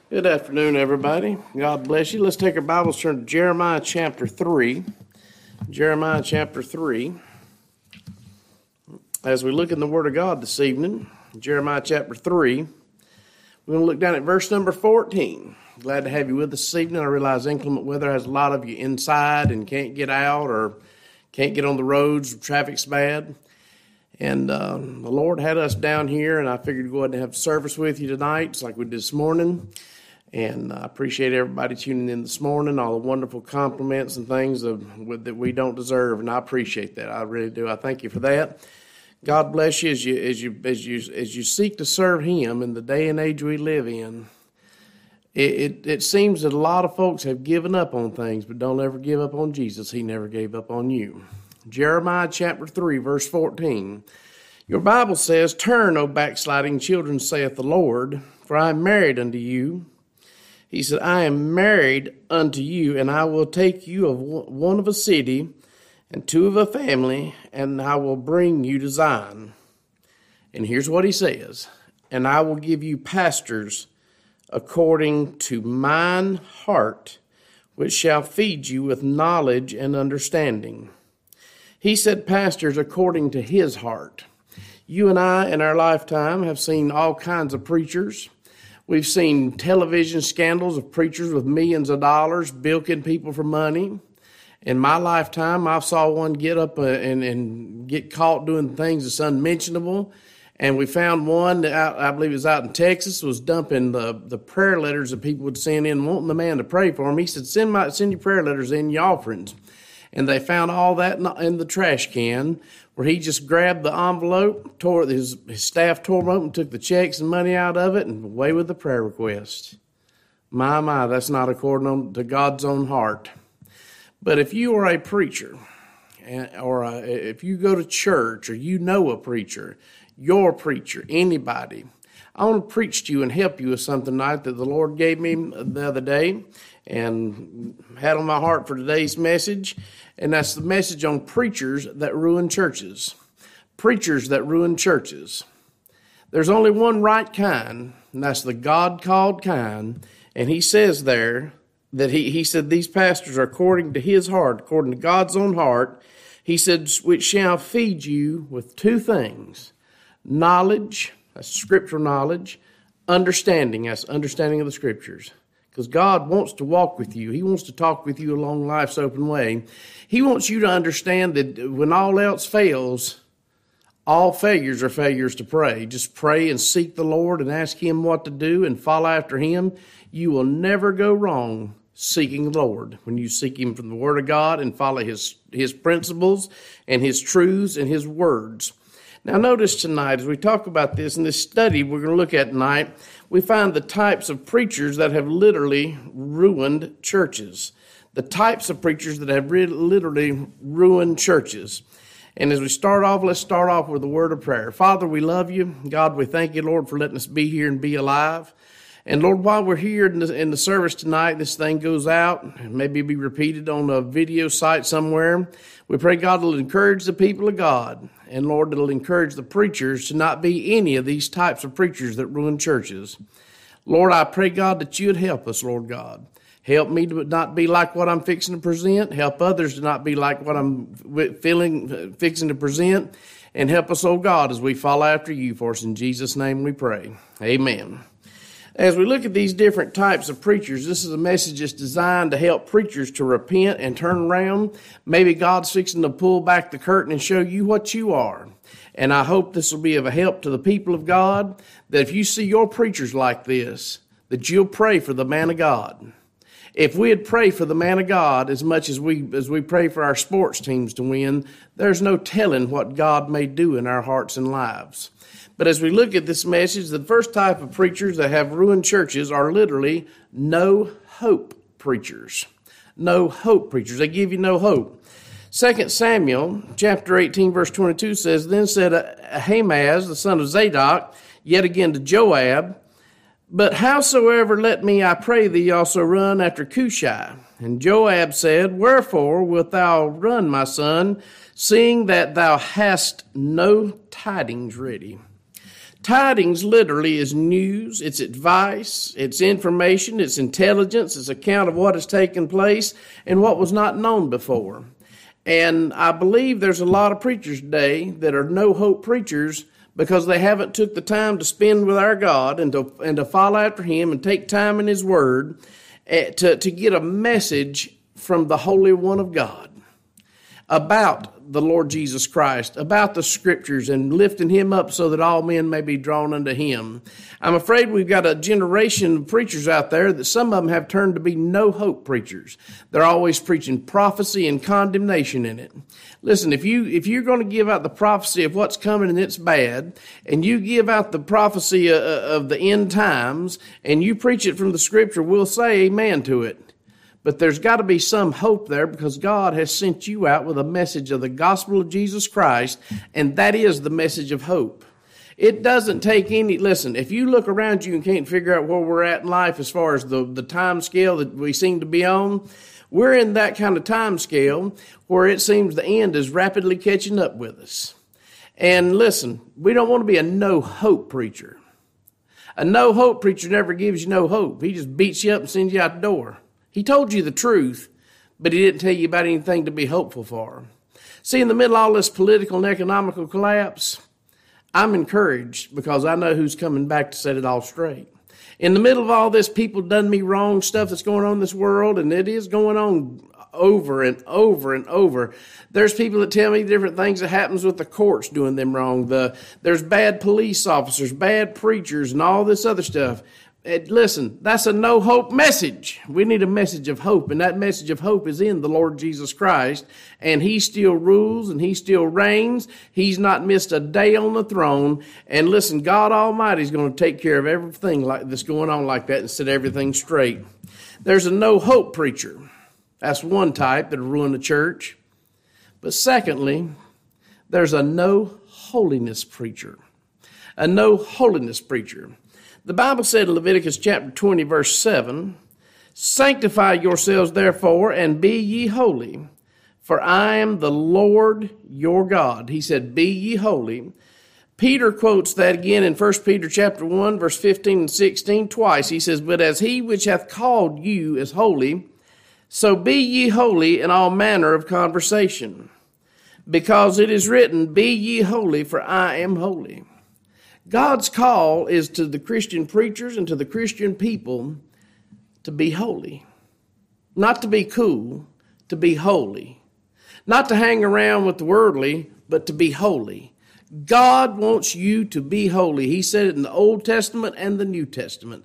Good afternoon, everybody. God bless you. Let's take our Bibles, turn to Jeremiah chapter 3. Jeremiah chapter 3. As we look in the Word of God this evening, Jeremiah chapter 3, we're going to look down at verse number 14. Glad to have you with us this evening. I realize inclement weather has a lot of you inside and can't get out or can't get on the roads. Traffic's bad. And the Lord had us down here, and I figured to go ahead and have service with you tonight, just like we did this morning. And I appreciate everybody tuning in this morning, all the wonderful compliments and things that we don't deserve, and I appreciate that. I really do. I thank you for that. God bless you as you seek to serve Him in the day and age we live in. It seems that a lot of folks have given up on things, but don't ever give up on Jesus. He never gave up on you. Jeremiah chapter 3, verse 14. Your Bible says, "Turn, O backsliding children, saith the Lord, for I am married unto you." He said, "I am married unto you, and I will take you of one of a city, and two of a family, and I will bring you to Zion." And here's what he says, "And I will give you pastors according to mine heart, which shall feed you with knowledge and understanding." He said pastors according to his heart. You and I, in our lifetime, have seen all kinds of preachers. We've seen television scandals of preachers with millions of dollars bilking people for money. In my lifetime, I saw one get up and get caught doing things that's unmentionable. And we found one that I believe it was out in Texas, was dumping the prayer letters that people would send in, wanting the man to pray for him. He said, send your prayer letters in, your offerings. And they found all that in the trash can, where he just grabbed the envelope, his staff tore them open, took the checks and money out of it, and away with the prayer request. My, that's not according to God's own heart. But if you are a preacher, or if you go to church, or you know a preacher, your preacher, anybody, I want to preach to you and help you with something tonight that the Lord gave me the other day and had on my heart for today's message, and that's the message on preachers that ruin churches. Preachers that ruin churches. There's only one right kind, and that's the God-called kind, and he says there that he said these pastors are according to his heart, according to God's own heart. He said, which shall feed you with two things: knowledge, that's scriptural knowledge; understanding, that's understanding of the scriptures. Because God wants to walk with you. He wants to talk with you along life's open way. He wants you to understand that when all else fails, all failures are failures to pray. Just pray and seek the Lord and ask Him what to do and follow after Him. You will never go wrong seeking the Lord when you seek Him from the Word of God and follow His principles and His truths and His words. Now notice tonight, as we talk about this in this study we're going to look at tonight, we find the types of preachers that have literally ruined churches. The types of preachers that have literally ruined churches. And as we start off, let's start off with a word of prayer. Father, we love you. God, we thank you, Lord, for letting us be here and be alive. And Lord, while we're here in the service tonight, this thing goes out, maybe be repeated on a video site somewhere. We pray God will encourage the people of God. And Lord, it'll encourage the preachers to not be any of these types of preachers that ruin churches. Lord, I pray, God, that you'd help us, Lord God. Help me to not be like what I'm fixing to present. Help others to not be like what I'm fixing to present. And help us, oh God, as we follow after you. For us in Jesus' name we pray. Amen. As we look at these different types of preachers, this is a message that's designed to help preachers to repent and turn around. Maybe God's fixing to pull back the curtain and show you what you are. And I hope this will be of a help to the people of God, that if you see your preachers like this, that you'll pray for the man of God. If we'd pray for the man of God as much as we pray for our sports teams to win, there's no telling what God may do in our hearts and lives. But as we look at this message, the first type of preachers that have ruined churches are literally no hope preachers. No hope preachers. They give you no hope. 2 Samuel chapter 18 verse 22 says, Then said Ahimaaz, the son of Zadok, yet again to Joab, But howsoever let me, I pray thee, also run after Cushai. And Joab said, Wherefore wilt thou run, my son, seeing that thou hast no tidings ready? Tidings literally is news, it's advice, it's information, it's intelligence, it's account of what has taken place and what was not known before. And I believe there's a lot of preachers today that are no-hope preachers because they haven't took the time to spend with our God and to follow after Him and take time in His Word to get a message from the Holy One of God about the Lord Jesus Christ, about the Scriptures, and lifting Him up so that all men may be drawn unto Him. I'm afraid we've got a generation of preachers out there that some of them have turned to be no-hope preachers. They're always preaching prophecy and condemnation in it. Listen, if you're going to give out the prophecy of what's coming and it's bad, and you give out the prophecy of the end times, and you preach it from the Scripture, we'll say amen to it. But there's got to be some hope there because God has sent you out with a message of the gospel of Jesus Christ, and that is the message of hope. It doesn't take any, listen, if you look around you and can't figure out where we're at in life as far as the time scale that we seem to be on, we're in that kind of time scale where it seems the end is rapidly catching up with us. And listen, we don't want to be a no-hope preacher. A no-hope preacher never gives you no hope. He just beats you up and sends you out the door. He told you the truth, but he didn't tell you about anything to be hopeful for. See, in the middle of all this political and economical collapse, I'm encouraged because I know who's coming back to set it all straight. In the middle of all this people done me wrong stuff that's going on in this world, and it is going on over and over and over. There's people that tell me different things that happens with the courts doing them wrong. There's bad police officers, bad preachers, and all this other stuff. Listen, that's a no-hope message. We need a message of hope, and that message of hope is in the Lord Jesus Christ, and He still rules and He still reigns. He's not missed a day on the throne, and listen, God Almighty is going to take care of everything like that's going on like that and set everything straight. There's a no-hope preacher. That's one type that will ruin the church. But secondly, there's a no-holiness preacher. A no-holiness preacher. The Bible said in Leviticus chapter 20, verse 7, "Sanctify yourselves therefore, and be ye holy, for I am the Lord your God." He said, "Be ye holy." Peter quotes that again in 1 Peter chapter 1, verse 15 and 16 twice. He says, "But as he which hath called you is holy, so be ye holy in all manner of conversation. Because it is written, Be ye holy, for I am holy." God's call is to the Christian preachers and to the Christian people to be holy. Not to be cool, to be holy. Not to hang around with the worldly, but to be holy. God wants you to be holy. He said it in the Old Testament and the New Testament.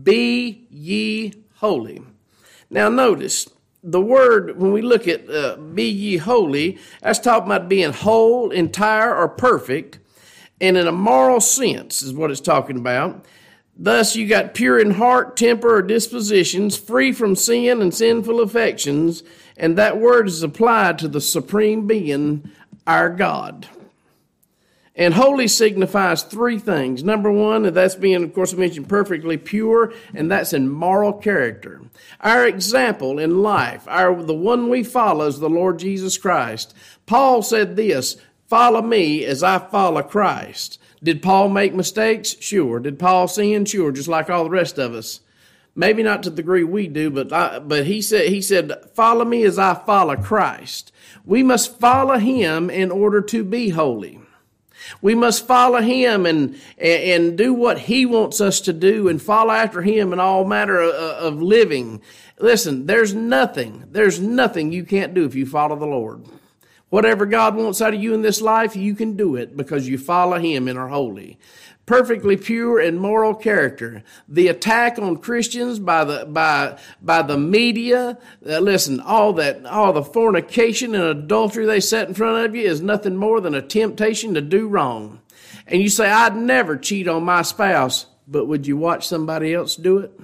Be ye holy. Now notice, the word, when we look at be ye holy, that's talking about being whole, entire, or perfect. And in a moral sense is what it's talking about. Thus you got pure in heart, temper, or dispositions, free from sin and sinful affections. And that word is applied to the supreme being, our God. And holy signifies three things. Number one, that's being, of course, I mentioned perfectly pure, and that's in moral character. Our example in life, the one we follow is the Lord Jesus Christ. Paul said this, "Follow me as I follow Christ." Did Paul make mistakes? Sure. Did Paul sin? Sure, just like all the rest of us. Maybe not to the degree we do, but he said, "Follow me as I follow Christ." We must follow Him in order to be holy. We must follow Him and do what He wants us to do and follow after Him in all matter of living. Listen, there's nothing you can't do if you follow the Lord. Whatever God wants out of you in this life, you can do it because you follow Him and are holy. Perfectly pure and moral character. The attack on Christians by the media, listen, all the fornication and adultery they set in front of you is nothing more than a temptation to do wrong. And you say, "I'd never cheat on my spouse," but would you watch somebody else do it?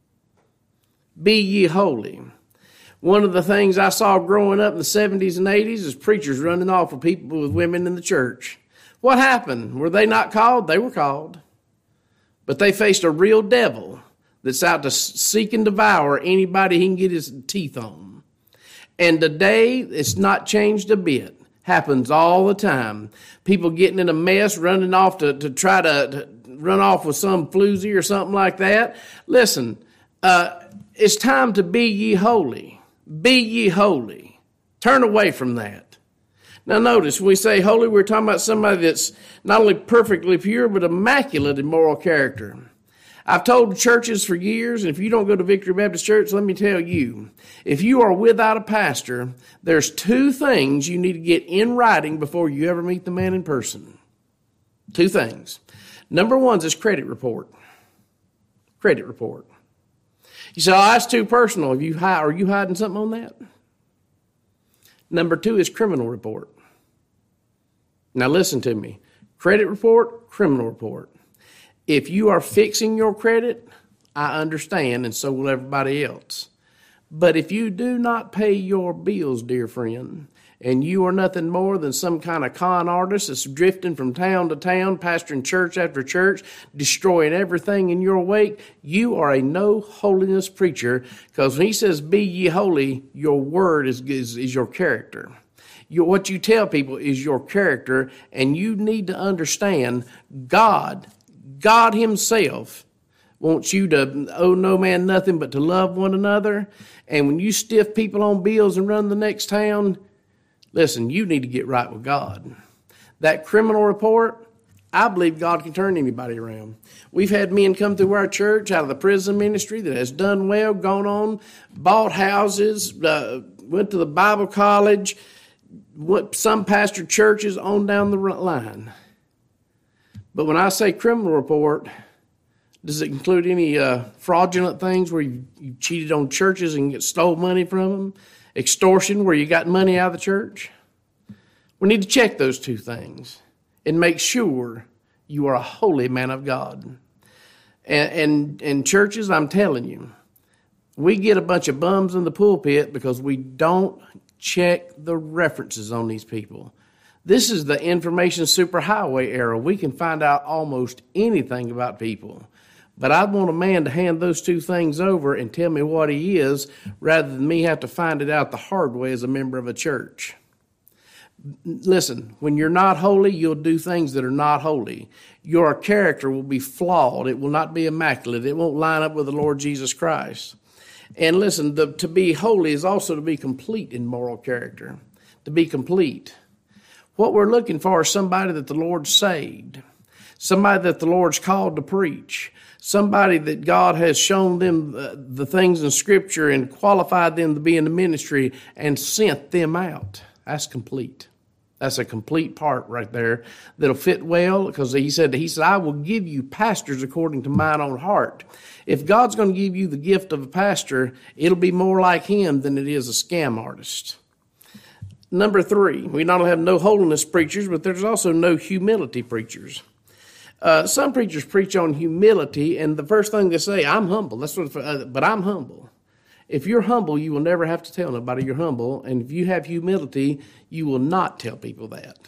Be ye holy. One of the things I saw growing up in the 70s and 80s is preachers running off with people with women in the church. What happened? Were they not called? They were called. But they faced a real devil that's out to seek and devour anybody he can get his teeth on. And today, it's not changed a bit. Happens all the time. People getting in a mess, running off to try to run off with some floozy or something like that. Listen, it's time to be ye holy. Be ye holy. Turn away from that. Now notice, when we say holy, we're talking about somebody that's not only perfectly pure, but immaculate in moral character. I've told churches for years, and if you don't go to Victory Baptist Church, let me tell you, if you are without a pastor, there's two things you need to get in writing before you ever meet the man in person. Two things. Number one is this credit report. Credit report. You say, oh, that's too personal. Are you hiding something on that? Number two is criminal report. Now listen to me. Credit report, criminal report. If you are fixing your credit, I understand, and so will everybody else. But if you do not pay your bills, dear friend, and you are nothing more than some kind of con artist that's drifting from town to town, pastoring church after church, destroying everything in your wake, you are a no holiness preacher, because when he says be ye holy, your word is your character. What you tell people is your character, and you need to understand God himself wants you to owe no man nothing but to love one another. And when you stiff people on bills and run the next town, listen, you need to get right with God. That criminal report, I believe God can turn anybody around. We've had men come through our church out of the prison ministry that has done well, gone on, bought houses, went to the Bible college, went some pastor churches on down the line. But when I say criminal report, does it include any fraudulent things where you cheated on churches and stole money from them? Extortion where you got money out of the church? We need to check those two things and make sure you are a holy man of God. And churches, I'm telling you, we get a bunch of bums in the pulpit because we don't check the references on these people. This is the information superhighway era. We can find out almost anything about people. But I'd want a man to hand those two things over and tell me what he is, rather than me have to find it out the hard way as a member of a church. Listen, when you're not holy, you'll do things that are not holy. Your character will be flawed. It will not be immaculate. It won't line up with the Lord Jesus Christ. And listen, to be holy is also to be complete in moral character. To be complete. What we're looking for is somebody that the Lord saved. Somebody that the Lord's called to preach. Somebody that God has shown them the things in Scripture and qualified them to be in the ministry and sent them out. That's complete. That's a complete part right there that'll fit well, because he said, I will give you pastors according to mine own heart. If God's going to give you the gift of a pastor, it'll be more like him than it is a scam artist. Number 3, we not only have no holiness preachers, but there's also no humility preachers. Some preachers preach on humility, and the first thing they say, I'm humble. That's what, but I'm humble. If you're humble, you will never have to tell nobody you're humble, and if you have humility, you will not tell people that.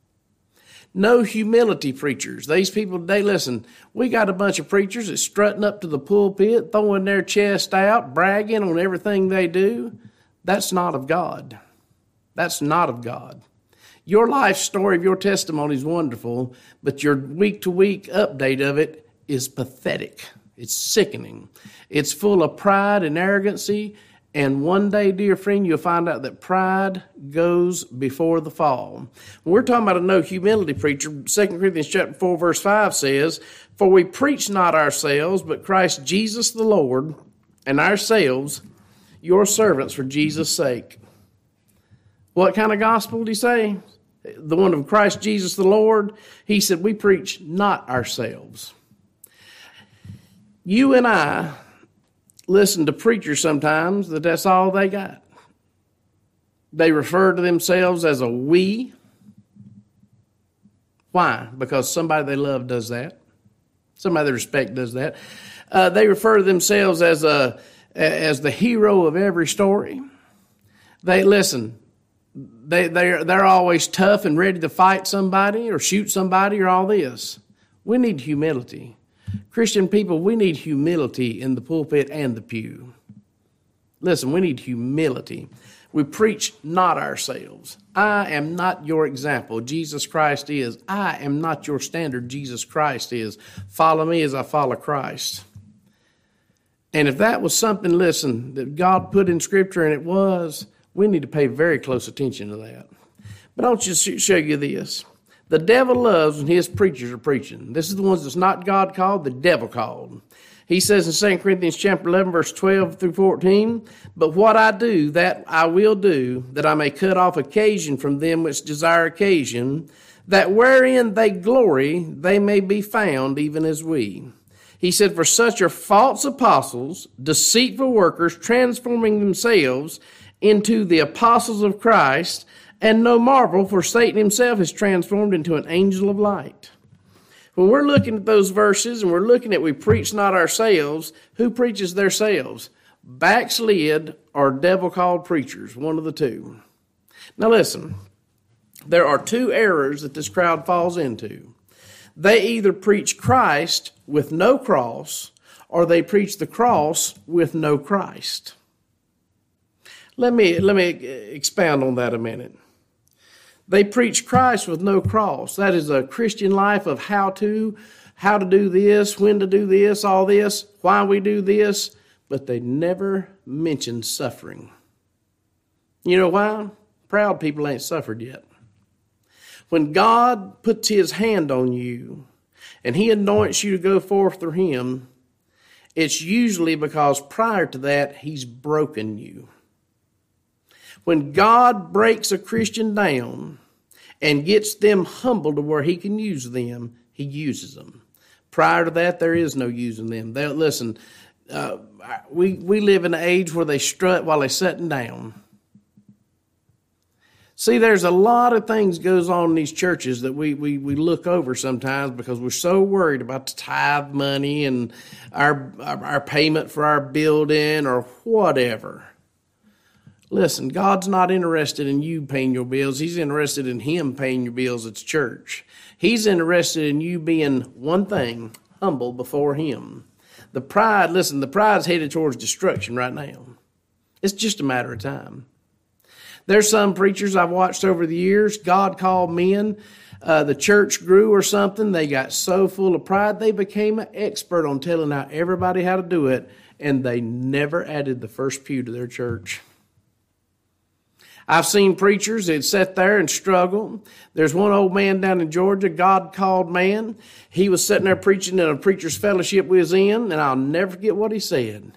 No humility preachers. These people, listen, we got a bunch of preachers that's strutting up to the pulpit, throwing their chest out, bragging on everything they do. That's not of God. That's not of God. Your life story of your testimony is wonderful, but your week-to-week update of it is pathetic. It's sickening. It's full of pride and arrogancy, and one day, dear friend, you'll find out that pride goes before the fall. When we're talking about a no humility preacher, 2 Corinthians chapter 4, verse 5 says, For we preach not ourselves, but Christ Jesus the Lord, and ourselves, your servants for Jesus' sake. What kind of gospel did he say? The one of Christ Jesus the Lord. He said, we preach not ourselves. You and I listen to preachers sometimes that's all they got. They refer to themselves as a we. Why? Because somebody they love does that. Somebody they respect does that. They refer to themselves as the hero of every story. They're always tough and ready to fight somebody or shoot somebody or all this. We need humility. Christian people, we need humility in the pulpit and the pew. Listen, we need humility. We preach not ourselves. I am not your example. Jesus Christ is. I am not your standard. Jesus Christ is. Follow me as I follow Christ. And if that was something, listen, that God put in Scripture, and it was, we need to pay very close attention to that. But I want to show you this. The devil loves when his preachers are preaching. This is the ones that's not God called, the devil called. He says in 2 Corinthians chapter 11, verse 12 through 14, but what I do, that I will do, that I may cut off occasion from them which desire occasion, that wherein they glory, they may be found even as we. He said, for such are false apostles, deceitful workers, transforming themselves into the apostles of Christ, and no marvel, for Satan himself is transformed into an angel of light. When we're looking at those verses and we're looking at we preach not ourselves, who preaches theirselves? Backslid or devil-called preachers, one of the two. Now listen, there are two errors that this crowd falls into. They either preach Christ with no cross, or they preach the cross with no Christ. Let me expound on that a minute. They preach Christ with no cross. That is a Christian life of how to do this, when to do this, all this, why we do this, but they never mention suffering. You know why? Proud people ain't suffered yet. When God puts his hand on you and he anoints you to go forth through him, it's usually because prior to that, he's broken you. When God breaks a Christian down and gets them humble to where he can use them, he uses them. Prior to that, there is no using them. Listen, we live in an age where they strut while they're sitting down. See, there's a lot of things goes on in these churches that we look over sometimes because we're so worried about the tithe money and our payment for our building or whatever. Listen, God's not interested in you paying your bills. He's interested in him paying your bills at church. He's interested in you being one thing, humble before him. The pride's headed towards destruction right now. It's just a matter of time. There's some preachers I've watched over the years, God called men, the church grew or something, they got so full of pride, they became an expert on telling everybody how to do it, and they never added the first pew to their church. I've seen preachers that sat there and struggle. There's one old man down in Georgia, God-called man. He was sitting there preaching in a preacher's fellowship we was in, and I'll never forget what he said.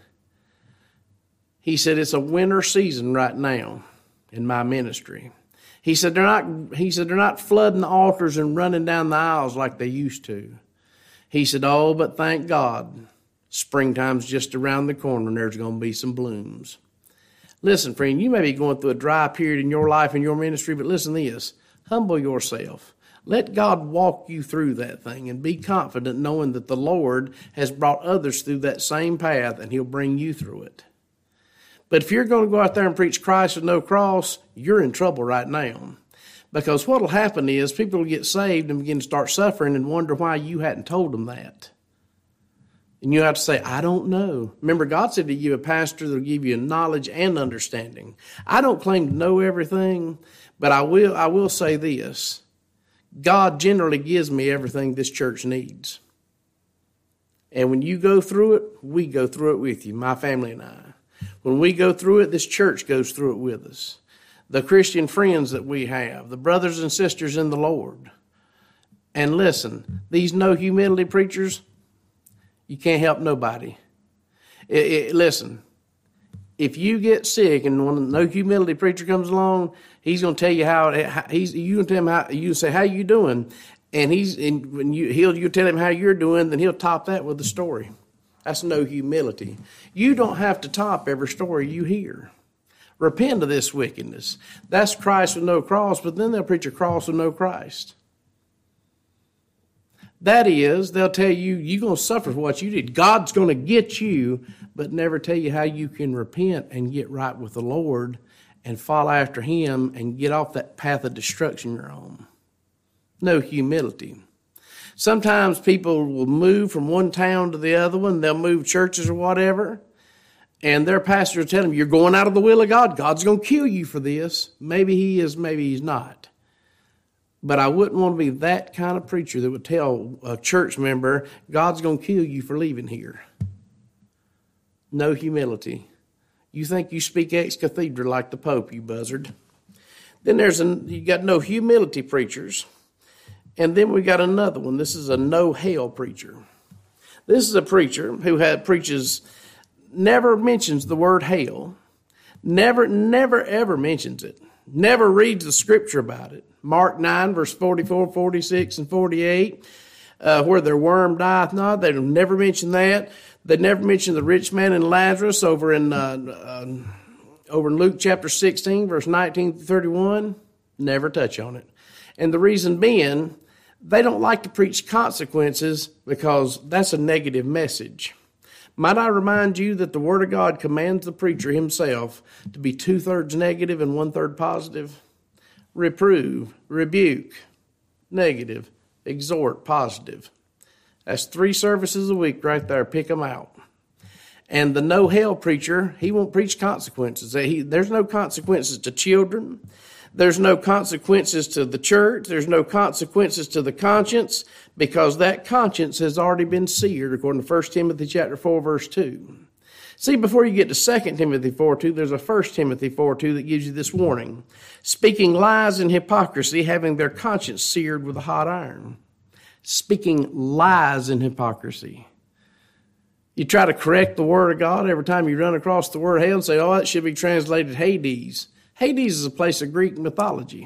He said, it's a winter season right now in my ministry. He said they're not flooding the altars and running down the aisles like they used to. He said, oh, but thank God, springtime's just around the corner and there's going to be some blooms. Listen, friend, you may be going through a dry period in your life and your ministry, but listen to this. Humble yourself. Let God walk you through that thing and be confident knowing that the Lord has brought others through that same path and he'll bring you through it. But if you're going to go out there and preach Christ with no cross, you're in trouble right now. Because what will happen is people will get saved and begin to start suffering and wonder why you hadn't told them that. And you have to say, I don't know. Remember, God said to give a pastor that will give you knowledge and understanding. I don't claim to know everything, but I will say this. God generally gives me everything this church needs. And when you go through it, we go through it with you, my family and I. When we go through it, this church goes through it with us. The Christian friends that we have, the brothers and sisters in the Lord. And listen, these no humility preachers, you can't help nobody. Listen, if you get sick and when a no humility preacher comes along, he's going to tell you you tell him how you say, how you doing? And you tell him how you're doing, then he'll top that with a story. That's no humility. You don't have to top every story you hear. Repent of this wickedness. That's Christ with no cross, but then they'll preach a cross with no Christ. That is, they'll tell you, you're going to suffer for what you did. God's going to get you, but never tell you how you can repent and get right with the Lord and follow after him and get off that path of destruction you're on. No humility. Sometimes people will move from one town to the other one. They'll move churches or whatever. And their pastor tell them, you're going out of the will of God. God's going to kill you for this. Maybe he is, maybe he's not. But I wouldn't want to be that kind of preacher that would tell a church member, God's going to kill you for leaving here. No humility. You think you speak ex cathedra like the Pope, you buzzard. Then you got no humility preachers. And then we got another one. This is a no hell preacher. This is a preacher who never mentions the word hell. Never, ever mentions it. Never reads the scripture about it. Mark 9, verse 44, 46, and 48, where their worm dieth not. They never mention that. They never mention the rich man and Lazarus over in Luke chapter 16, verse 19 to 31. Never touch on it. And the reason being, they don't like to preach consequences because that's a negative message. Might I remind you that the Word of God commands the preacher himself to be 2/3 negative and 1/3 positive? Reprove, rebuke, negative, exhort, positive. That's 3 services a week right there. Pick them out. And the no hell preacher, he won't preach consequences. There's no consequences to children. There's no consequences to the church. There's no consequences to the conscience, because that conscience has already been seared, according to 1 Timothy chapter 4, verse 2. See, before you get to 2 Timothy 4:2, there's a 1 Timothy 4:2 that gives you this warning. Speaking lies and hypocrisy, having their conscience seared with a hot iron. Speaking lies and hypocrisy. You try to correct the Word of God every time you run across the word hell and say, oh, that should be translated Hades. Hades is a place of Greek mythology.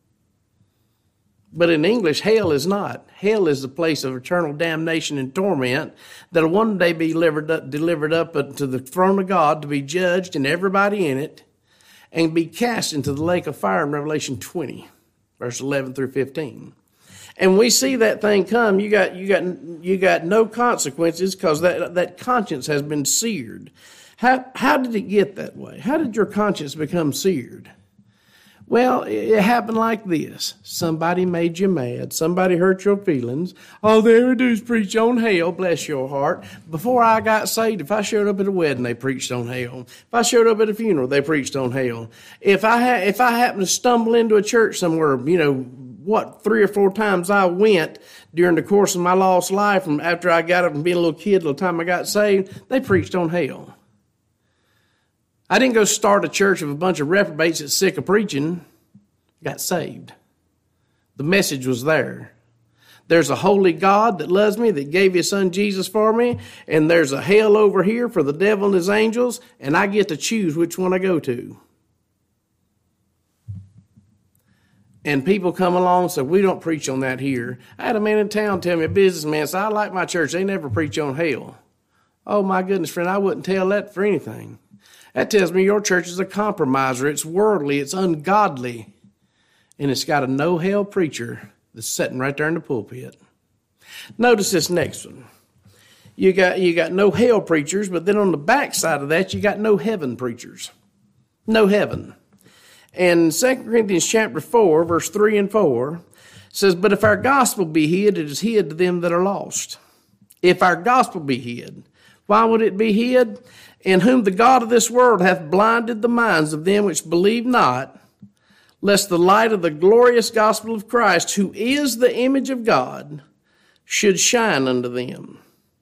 But in English, hell is not. Hell is the place of eternal damnation and torment that will one day be delivered up to the throne of God to be judged, and everybody in it, and be cast into the lake of fire in Revelation 20, verse 11 through 15. And we see that thing come. You got no consequences because that conscience has been seared. How did it get that way? How did your conscience become seared? Well, it happened like this. Somebody made you mad. Somebody hurt your feelings. All they ever do is preach on hell, bless your heart. Before I got saved, if I showed up at a wedding, they preached on hell. If I showed up at a funeral, they preached on hell. If I happened to stumble into a church somewhere, 3 or 4 times I went during the course of my lost life, from after I got up and being a little kid, till the time I got saved, they preached on hell. I didn't go start a church of a bunch of reprobates that's sick of preaching. I got saved. The message was there. There's a holy God that loves me, that gave his son Jesus for me, and there's a hell over here for the devil and his angels, and I get to choose which one I go to. And people come along and say, we don't preach on that here. I had a man in town tell me, a businessman, said, I like my church. They never preach on hell. Oh, my goodness, friend, I wouldn't tell that for anything. That tells me your church is a compromiser. It's worldly. It's ungodly. And it's got a no-hell preacher that's sitting right there in the pulpit. Notice this next one. You got no-hell preachers, but then on the back side of that, you got no-heaven preachers. No heaven. And 2 Corinthians chapter 4, verse 3 and 4 says, but if our gospel be hid, it is hid to them that are lost. If our gospel be hid, why would it be hid? In whom the God of this world hath blinded the minds of them which believe not, lest the light of the glorious gospel of Christ, who is the image of God, should shine unto them.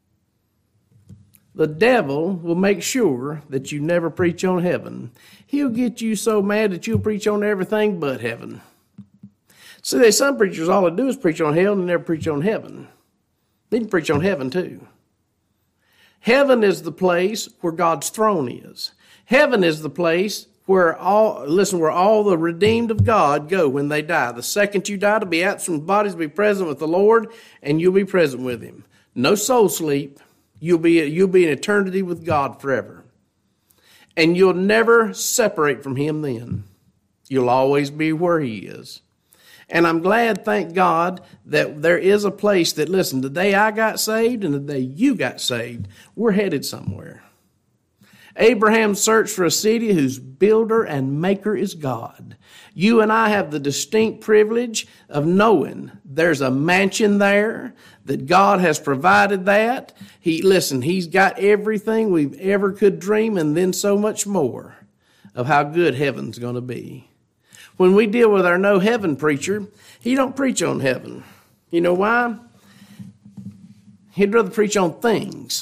The devil will make sure that you never preach on heaven. He'll get you so mad that you'll preach on everything but heaven. See, there's some preachers, all they do is preach on hell and never preach on heaven. They can preach on heaven too. Heaven is the place where God's throne is. Heaven is the place where all the redeemed of God go when they die. The second you die, to be absent from bodies, to be present with the Lord, and you'll be present with him. No soul sleep. You'll be in eternity with God forever. And you'll never separate from him then. You'll always be where he is. And I'm glad, thank God, that there is a place that, listen, the day I got saved and the day you got saved, we're headed somewhere. Abraham searched for a city whose builder and maker is God. You and I have the distinct privilege of knowing there's a mansion there, that God has provided that. He's got everything we've ever could dream, and then so much more of how good heaven's going to be. When we deal with our no heaven preacher, he don't preach on heaven. You know why? He'd rather preach on things.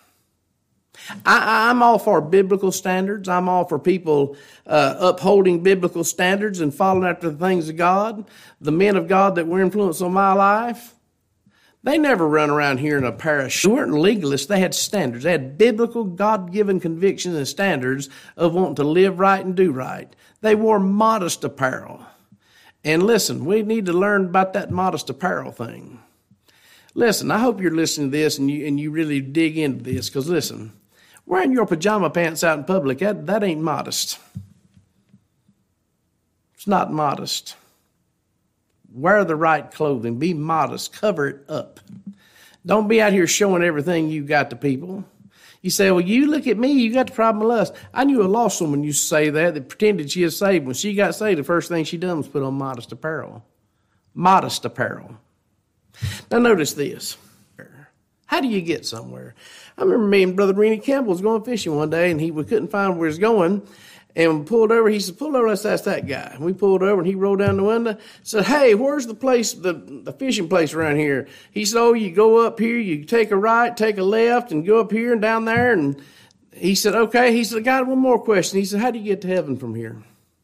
I'm all for biblical standards. I'm all for people upholding biblical standards and following after the things of God. The men of God that were influenced on my life, they never run around here in a parachute. They weren't legalists. They had standards. They had biblical, God-given convictions and standards of wanting to live right and do right. They wore modest apparel. And listen, we need to learn about that modest apparel thing. Listen, I hope you're listening to this and you really dig into this, because listen, wearing your pajama pants out in public, that ain't modest. It's not modest. Wear the right clothing. Be modest. Cover it up. Don't be out here showing everything you got to people. You say, well, you look at me, you got the problem of lust. I knew a lost woman used to say that pretended she is saved. When she got saved, the first thing she done was put on modest apparel. Modest apparel. Now notice this. How do you get somewhere? I remember me and Brother Rennie Campbell was going fishing one day, and we couldn't find where he was going. And we pulled over. He said, pull over, let's ask that guy. And we pulled over, and he rolled down the window, said, hey, where's the place, the fishing place around here? He said, oh, you go up here, you take a right, take a left, and go up here and down there. And he said, okay. He said, I got one more question. He said, how do you get to heaven from here?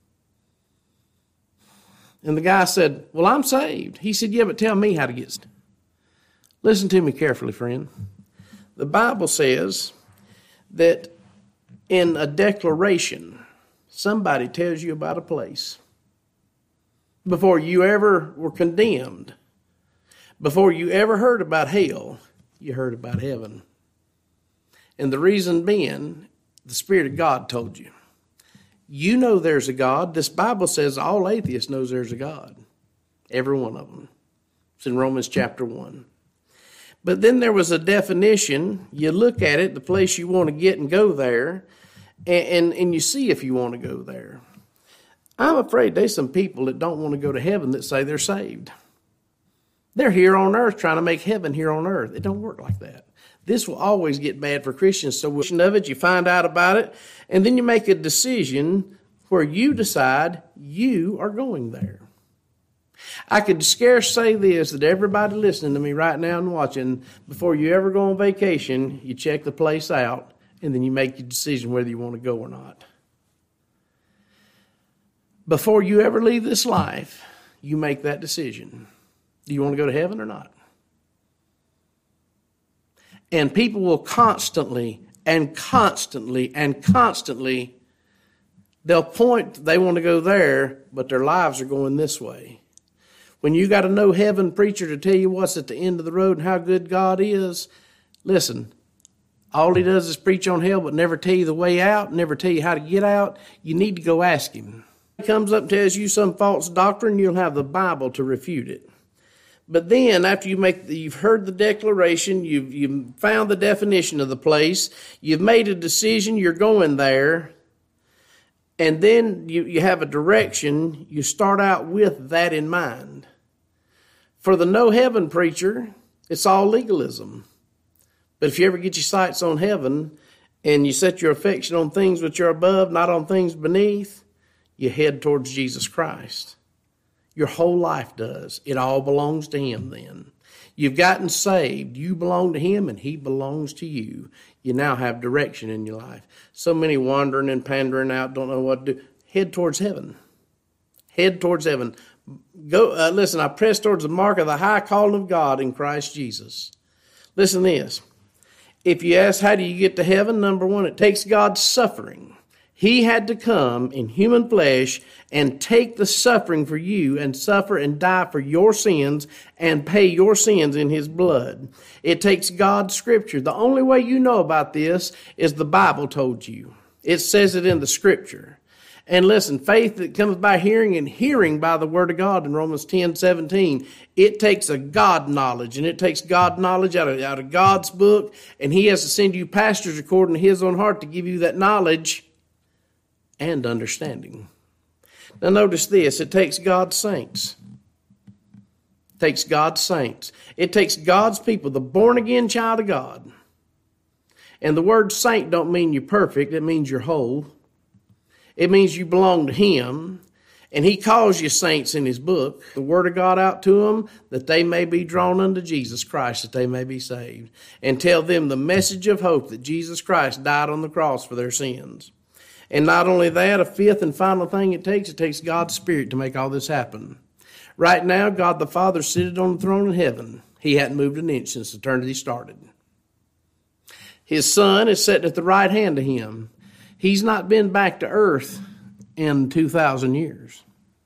And the guy said, well, I'm saved. He said, yeah, but tell me how to get saved. Listen to me carefully, friend. The Bible says that in a declaration, somebody tells you about a place. Before you ever were condemned, before you ever heard about hell, you heard about heaven. And the reason being, the Spirit of God told you. You know there's a God. This Bible says all atheists knows there's a God. Every one of them. It's in Romans chapter 1. But then there was a definition. You look at it, the place you want to get and go there, and you see if you want to go there. I'm afraid there's some people that don't want to go to heaven that say they're saved. They're here on earth trying to make heaven here on earth. It don't work like that. This will always get bad for Christians. So of it, you find out about it, and then you make a decision where you decide you are going there. I could scarce say this, that everybody listening to me right now and watching, before you ever go on vacation, you check the place out, and then you make your decision whether you want to go or not. Before you ever leave this life, you make that decision. Do you want to go to heaven or not? And people will constantly, they'll point, they want to go there, but their lives are going this way. When you got a no heaven preacher to tell you what's at the end of the road and how good God is, listen, all he does is preach on hell but never tell you the way out, never tell you how to get out. You need to go ask him. He comes up and tells you some false doctrine, you'll have the Bible to refute it. But then after you've heard the declaration, you've found the definition of the place, you've made a decision, you're going there, and then you have a direction, you start out with that in mind. For the no heaven preacher, it's all legalism. But if you ever get your sights on heaven and you set your affection on things which are above, not on things beneath, you head towards Jesus Christ. Your whole life does. It all belongs to him then. You've gotten saved. You belong to him and he belongs to you. You now have direction in your life. So many wandering and pandering out, don't know what to do. Head towards heaven. Head towards heaven. Go. Listen, I press towards the mark of the high calling of God in Christ Jesus. Listen to this. If you ask how do you get to heaven, number one, it takes God's suffering. He had to come in human flesh and take the suffering for you and suffer and die for your sins and pay your sins in his blood. It takes God's scripture. The only way you know about this is the Bible told you. It says it in the scripture. And listen, faith that comes by hearing, and hearing by the word of God in Romans 10:17. It takes a God knowledge, and it takes God knowledge out of God's book, and he has to send you pastors according to his own heart to give you that knowledge and understanding. Now notice this, it takes God's saints. It takes God's saints. It takes God's people, the born-again child of God. And the word saint don't mean you're perfect, it means you're whole. It means you belong to him, and he calls you saints in his book, the word of God out to them, that they may be drawn unto Jesus Christ, that they may be saved, and tell them the message of hope that Jesus Christ died on the cross for their sins. And not only that, a fifth and final thing it takes God's Spirit to make all this happen. Right now, God the Father seated on the throne in heaven. He hadn't moved an inch since eternity started. His Son is sitting at the right hand of him. He's not been back to earth in 2,000 years.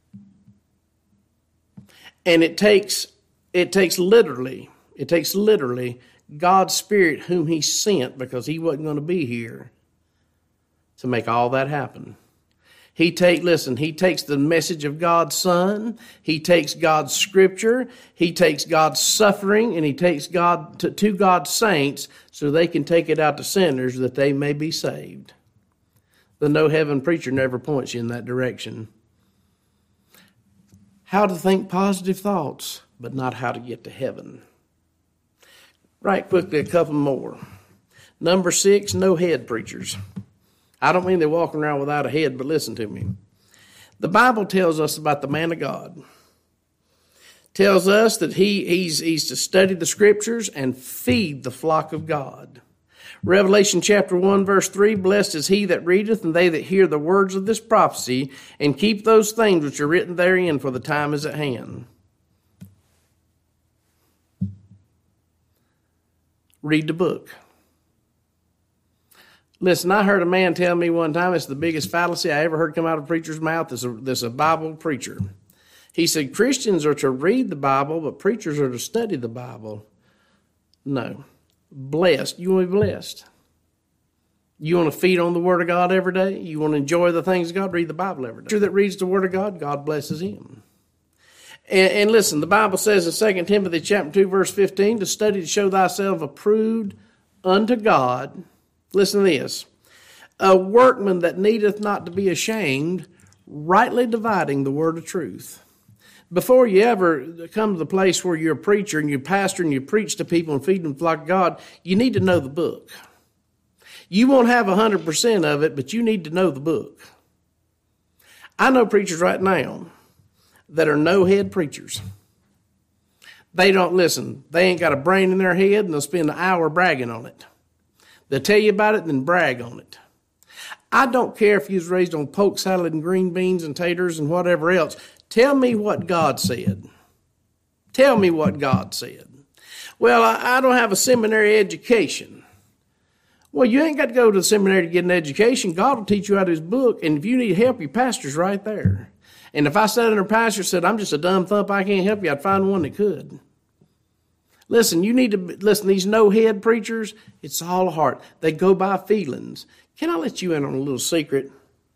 And it takes literally God's Spirit whom he sent, because he wasn't going to be here, to make all that happen. He takes the message of God's Son, he takes God's Scripture, he takes God's suffering, and he takes God to God's saints so they can take it out to sinners that they may be saved. The no heaven preacher never points you in that direction. How to think positive thoughts, but not how to get to heaven. Right quickly, a couple more. Number 6, no head preachers. I don't mean they're walking around without a head, but listen to me. The Bible tells us about the man of God. Tells us that he's to study the Scriptures and feed the flock of God. Revelation chapter 1, verse 3, blessed is he that readeth, and they that hear the words of this prophecy, and keep those things which are written therein, for the time is at hand. Read the book. Listen, I heard a man tell me one time, it's the biggest fallacy I ever heard come out of a preacher's mouth. This a Bible preacher. He said, Christians are to read the Bible, but preachers are to study the Bible. No. Blessed. You want to be blessed. You want to feed on the Word of God every day? You want to enjoy the things of God? Read the Bible every day. The preacher that reads the Word of God, God blesses him. And listen, the Bible says in 2 Timothy chapter 2, verse 15, to study to show thyself approved unto God. Listen to this. A workman that needeth not to be ashamed, rightly dividing the word of truth. Before you ever come to the place where you're a preacher and you pastor and you preach to people and feed them the flock of God, you need to know the book. You won't have 100% of it, but you need to know the book. I know preachers right now that are no-head preachers. They don't listen. They ain't got a brain in their head, and they'll spend an hour bragging on it. They'll tell you about it and then brag on it. I don't care if you was raised on poke salad and green beans and taters and whatever else. Tell me what God said. Tell me what God said. Well, I don't have a seminary education. Well, you ain't got to go to the seminary to get an education. God will teach you out of his book, and if you need help, your pastor's right there. And if I sat under a pastor and said, I'm just a dumb thump, I can't help you, I'd find one that could. Listen, you need to listen, these no-head preachers, it's all heart. They go by feelings. Can I let you in on a little secret?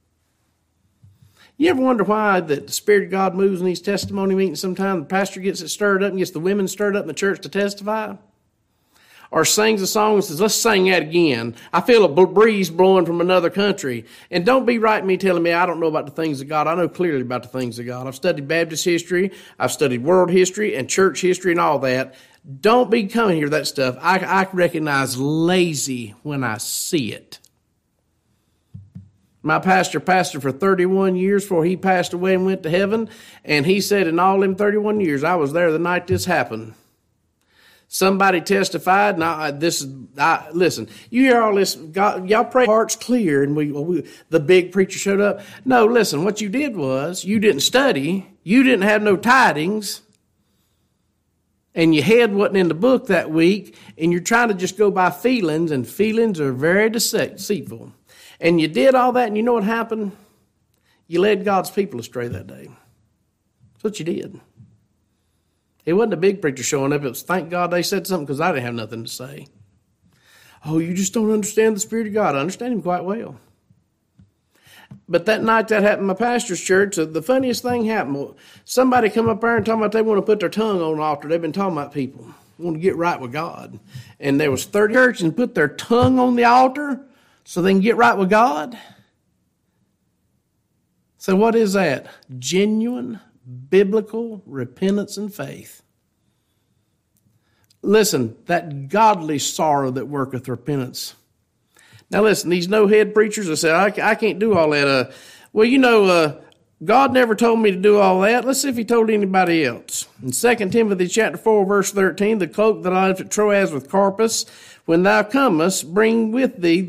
You ever wonder why that the Spirit of God moves in these testimony meetings sometimes? The pastor gets it stirred up and gets the women stirred up in the church to testify? Or sings a song and says, let's sing that again. I feel a breeze blowing from another country. And don't be writing me telling me I don't know about the things of God. I know clearly about the things of God. I've studied Baptist history. I've studied world history and church history and all that. Don't be coming here with that stuff. I recognize lazy when I see it. My pastor pastored for 31 years before he passed away and went to heaven. And he said in all them 31 years, I was there the night this happened. Somebody testified. Now, listen, you hear all this, God, y'all pray hearts clear, and the big preacher showed up. No, listen, what you did was, you didn't study, you didn't have no tidings, and your head wasn't in the book that week, and you're trying to just go by feelings, and feelings are very deceitful. And you did all that, and you know what happened? You led God's people astray that day. That's what you did. It wasn't a big preacher showing up. It was, thank God they said something, because I didn't have nothing to say. Oh, you just don't understand the Spirit of God. I understand him quite well. But that night that happened in my pastor's church, the funniest thing happened. Somebody come up there and talking about they want to put their tongue on the altar. They've been talking about people want to get right with God. And there was 30 churches and put their tongue on the altar so they can get right with God. So what is that? Genuine, biblical repentance and faith. Listen, that godly sorrow that worketh repentance. Now listen, these no-head preachers that say, I can't do all that. God never told me to do all that. Let's see if he told anybody else. In 2 Timothy chapter 4, verse 13, the cloak that I left at Troas with Carpus, when thou comest, bring with thee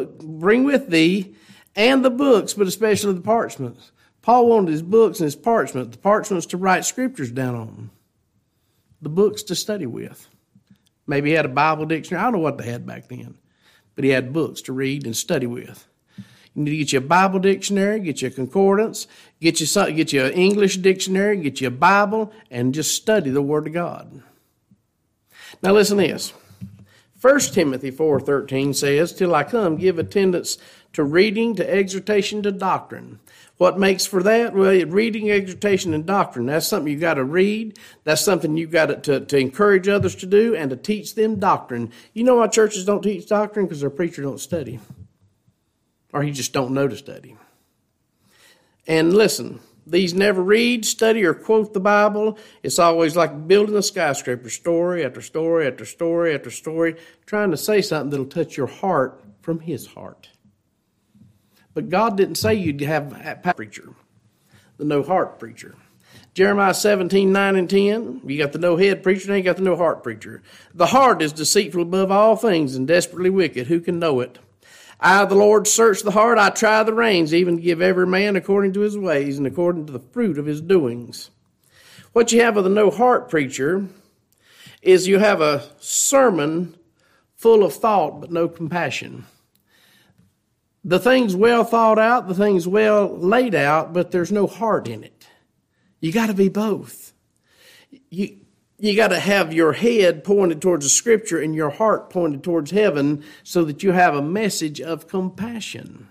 and the books, but especially the parchments. Paul wanted his books and his parchments, the parchments to write scriptures down on, the books to study with. Maybe he had a Bible dictionary. I don't know what they had back then. But he had books to read and study with. You need to get you a Bible dictionary, get you a concordance, get you an English dictionary, get you a Bible, and just study the Word of God. Now listen to this. 1 Timothy 4:13 says, till I come, give attendance to reading, to exhortation, to doctrine. What makes for that? Well, reading, exhortation, and doctrine. That's something you got to read. That's something you got to encourage others to do and to teach them doctrine. You know why churches don't teach doctrine? Because their preacher don't study. Or he just don't know to study. And listen, these never read, study, or quote the Bible. It's always like building a skyscraper, story after story after story after story, trying to say something that'll touch your heart from his heart. But God didn't say you'd have a preacher, the no-heart preacher. Jeremiah 17:9 and 10, you got the no-head preacher, and you got the no-heart preacher. The heart is deceitful above all things and desperately wicked. Who can know it? I, the Lord, search the heart. I try the reins, even to give every man according to his ways and according to the fruit of his doings. What you have with a no-heart preacher is you have a sermon full of thought but no compassion. The thing's well thought out, the thing's well laid out, but there's no heart in it. You got to be both. You got to have your head pointed towards the Scripture and your heart pointed towards heaven so that you have a message of compassion.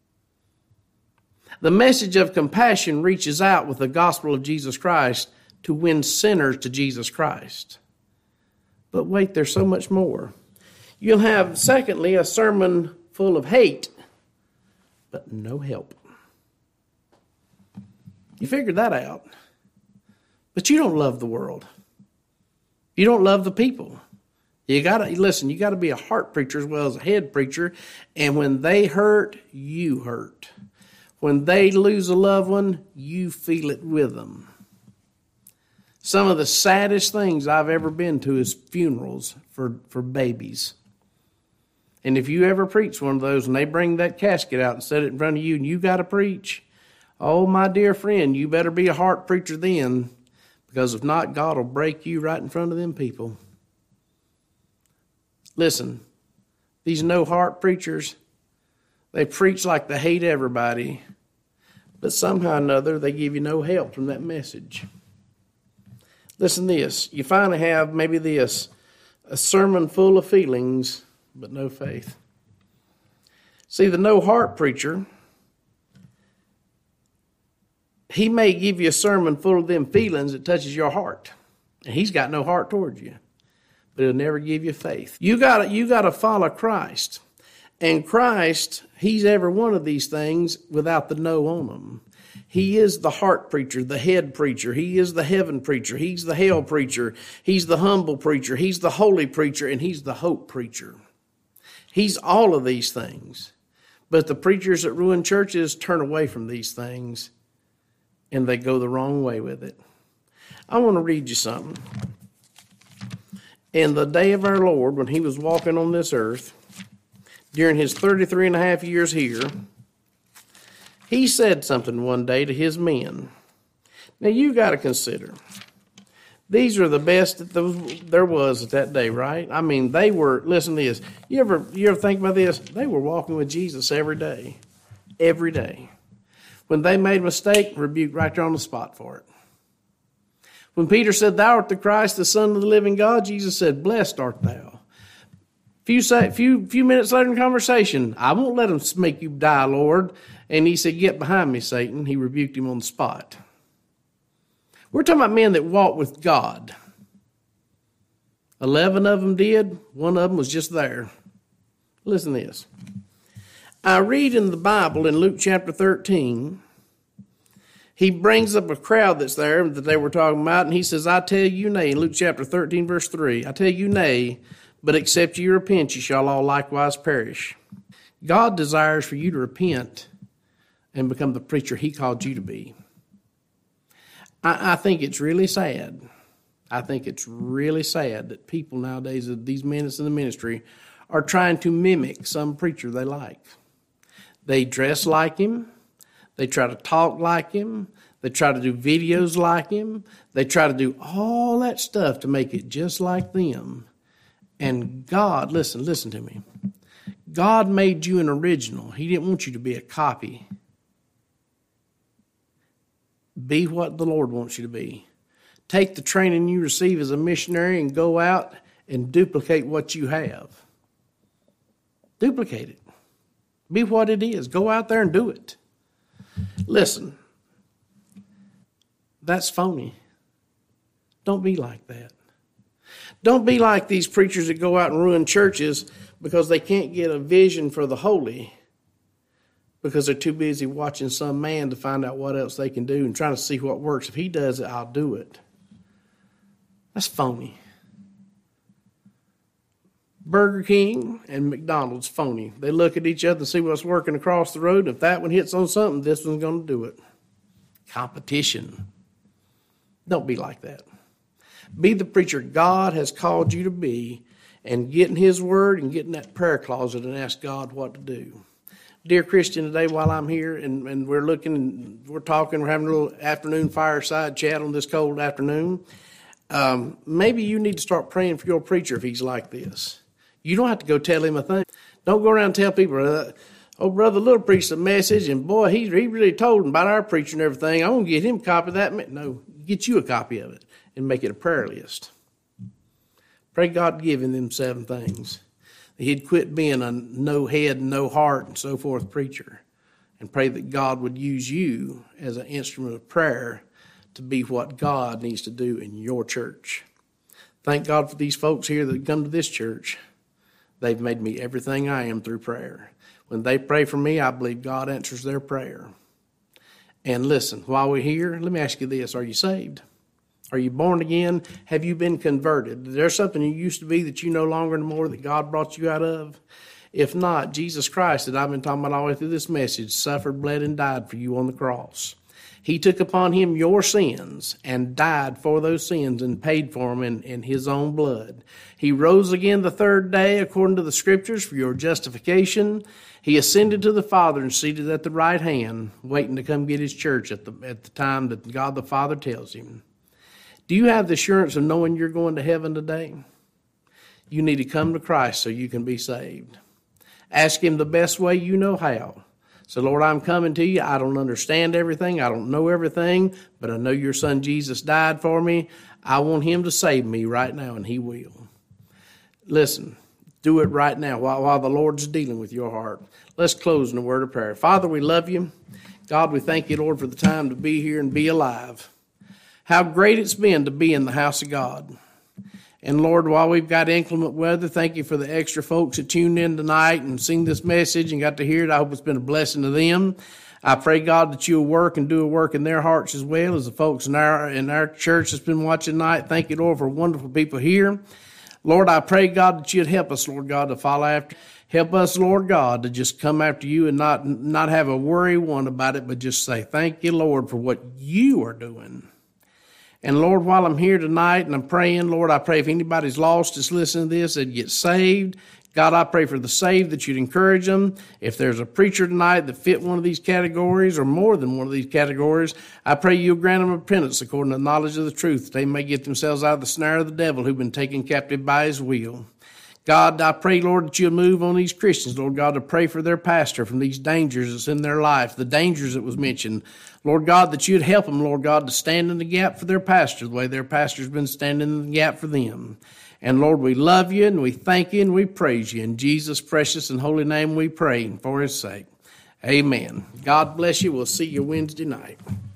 The message of compassion reaches out with the gospel of Jesus Christ to win sinners to Jesus Christ. But wait, there's so much more. You'll have, secondly, a sermon full of hate, but no help. You figured that out. But you don't love the world. You don't love the people. You got to be a heart preacher as well as a head preacher. And when they hurt, you hurt. When they lose a loved one, you feel it with them. Some of the saddest things I've ever been to is funerals for babies. And if you ever preach one of those and they bring that casket out and set it in front of you and you got to preach, oh, my dear friend, you better be a heart preacher then, because if not, God will break you right in front of them people. Listen, these no-heart preachers, they preach like they hate everybody, but somehow or another they give you no help from that message. Listen to this. You finally have maybe this, a sermon full of feelings, but no faith. See, the no-heart preacher, he may give you a sermon full of them feelings that touches your heart. And he's got no heart towards you. But he'll never give you faith. You gotta follow Christ. And Christ, he's every one of these things without the no on them. He is the heart preacher, the head preacher. He is the heaven preacher. He's the hell preacher. He's the humble preacher. He's the holy preacher. And he's the hope preacher. He's all of these things. But the preachers that ruin churches turn away from these things and they go the wrong way with it. I want to read you something. In the day of our Lord, when he was walking on this earth, during his 33 and a half years here, he said something one day to his men. Now you got to consider, these are the best that there was at that day, right? I mean, they were, listen to this. You ever think about this? They were walking with Jesus every day. Every day. When they made a mistake, rebuked right there on the spot for it. When Peter said, thou art the Christ, the Son of the living God, Jesus said, blessed art thou. Few minutes later in the conversation, I won't let them make you die, Lord. And he said, get behind me, Satan. He rebuked him on the spot. We're talking about men that walk with God. 11 of them did. One of them was just there. Listen to this. I read in the Bible in Luke chapter 13, he brings up a crowd that's there that they were talking about, and he says, I tell you nay, in Luke chapter 13, verse 3, I tell you nay, but except you repent, you shall all likewise perish. God desires for you to repent and become the preacher he called you to be. I think it's really sad. I think it's really sad that people nowadays, these men that's in the ministry, are trying to mimic some preacher they like. They dress like him. They try to talk like him. They try to do videos like him. They try to do all that stuff to make it just like them. And God, listen to me. God made you an original. He didn't want you to be a copy. Be what the Lord wants you to be. Take the training you receive as a missionary and go out and duplicate what you have. Duplicate it. Be what it is. Go out there and do it. Listen, that's phony. Don't be like that. Don't be like these preachers that go out and ruin churches because they can't get a vision for the holy because they're too busy watching some man to find out what else they can do and trying to see what works. If he does it, I'll do it. That's phony. Burger King and McDonald's phony. They look at each other and see what's working across the road. If that one hits on something, this one's going to do it. Competition. Don't be like that. Be the preacher God has called you to be and get in his word and get in that prayer closet and ask God what to do. Dear Christian, today while I'm here and we're looking and we're talking, we're having a little afternoon fireside chat on this cold afternoon, maybe you need to start praying for your preacher if he's like this. You don't have to go tell him a thing. Don't go around and tell people, oh, Brother Little preached a message, and boy, he really told him about our preacher and everything. I'm going to get him a copy of that. No, get you a copy of it and make it a prayer list. Pray God give him them 7 things. He'd quit being a no head, no heart, and so forth preacher. And pray that God would use you as an instrument of prayer to be what God needs to do in your church. Thank God for these folks here that come to this church. They've made me everything I am through prayer. When they pray for me, I believe God answers their prayer. And listen, while we're here, let me ask you this. Are you saved? Are you born again? Have you been converted? Is there something you used to be that you no longer anymore that God brought you out of? If not, Jesus Christ that I've been talking about all the way through this message suffered, bled, and died for you on the cross. He took upon him your sins and died for those sins and paid for them in his own blood. He rose again the 3rd day according to the scriptures for your justification. He ascended to the Father and seated at the right hand, waiting to come get his church at the time that God the Father tells him. Do you have the assurance of knowing you're going to heaven today? You need to come to Christ so you can be saved. Ask him the best way you know how. So, Lord, I'm coming to you. I don't understand everything. I don't know everything, but I know your son Jesus died for me. I want him to save me right now, and he will. Listen, do it right now while the Lord's dealing with your heart. Let's close in a word of prayer. Father, we love you. God, we thank you, Lord, for the time to be here and be alive. How great it's been to be in the house of God. And Lord, while we've got inclement weather, thank you for the extra folks that tuned in tonight and seen this message and got to hear it. I hope it's been a blessing to them. I pray, God, that you'll work and do a work in their hearts as well as the folks in our church that's been watching tonight. Thank you, Lord, for wonderful people here. Lord, I pray, God, that you'd help us, Lord God, to follow after. Help us, Lord God, to just come after you and not have a worry one about it, but just say, thank you, Lord, for what you are doing. And Lord, while I'm here tonight and I'm praying, Lord, I pray if anybody's lost that's listening to this, they'd get saved. God, I pray for the saved that you'd encourage them. If there's a preacher tonight that fit one of these categories or more than one of these categories, I pray you'll grant them repentance according to the knowledge of the truth, that they may get themselves out of the snare of the devil who've been taken captive by his will. God, I pray, Lord, that you'll move on these Christians, Lord God, to pray for their pastor from these dangers that's in their life, the dangers that was mentioned. Lord God, that you'd help them, Lord God, to stand in the gap for their pastor the way their pastor's been standing in the gap for them. And Lord, we love you and we thank you and we praise you. In Jesus' precious and holy name we pray for his sake. Amen. God bless you. We'll see you Wednesday night.